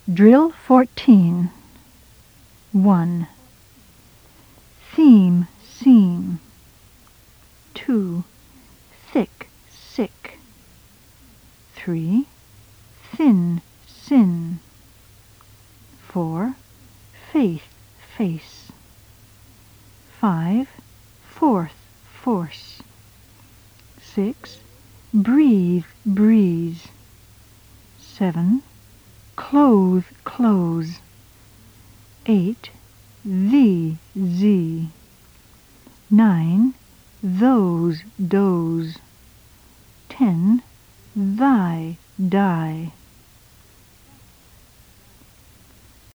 Drill 14. 1. Theme, seam. 2. Thick, sick. 3. Thin, sin. 4. Faith, face. 5. Fourth, force. 6. Breathe, breeze. 7. Clothe, close. 8. Thee, thee. 9. Those, doze. 10. Thy, die.